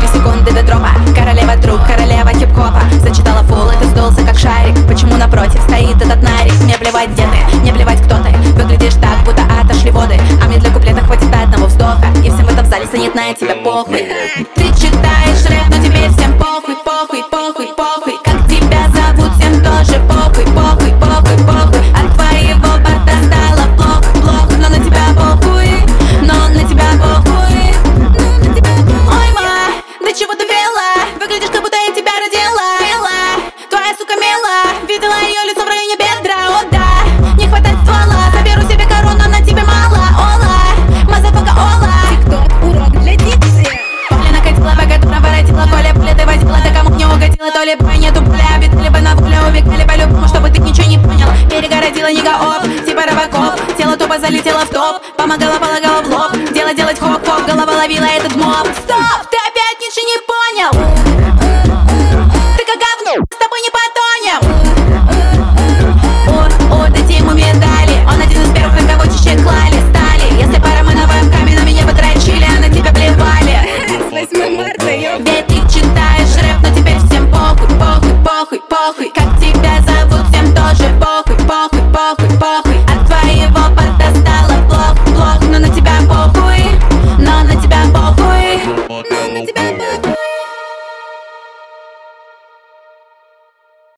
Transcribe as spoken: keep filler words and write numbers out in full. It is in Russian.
две секунды до дропа. Королева труб, королева хип-хопа. Зачитала фул, и ты сдулся как шарик. Почему напротив стоит этот нарик? Мне плевать, где ты, мне плевать, кто ты. Выглядишь так, будто отошли воды. А мне для куплета хватит одного вздоха. И всем в этом зале станет на тебя похуй. Ты читаешь рэп, но теперь всем похуй, похуй, похуй, похуй. Как тебя зовут, всем тоже похуй, похуй, похуй, похуй. От твоего борта стало плохо, плохо. Но на тебя похуй, но на тебя похуй. Ой, ма, да чего ты пела? Выглядишь, как будто я тебя родила. Пела, твоя сука мила. Видела ее лицо в районе бедра, о да. Не хватает ствола, заберу себе корону, на тебе мало. Ола, мазафака, ола. Тикток, урок для дикции. Пуля накатила, богату наворотила. Коля, пуля ты водила, да кому не угодила. То ли бой нету пуля, обитали бы на пуле. Убегали по-любому, чтобы ты ничего не понял. Перегородила нига-оп, типа робокоп. Тело тупо залетело в топ, помогала, полагала в лоб. Дело делать хоп-хоп, голова ловила этот моб. Стоп!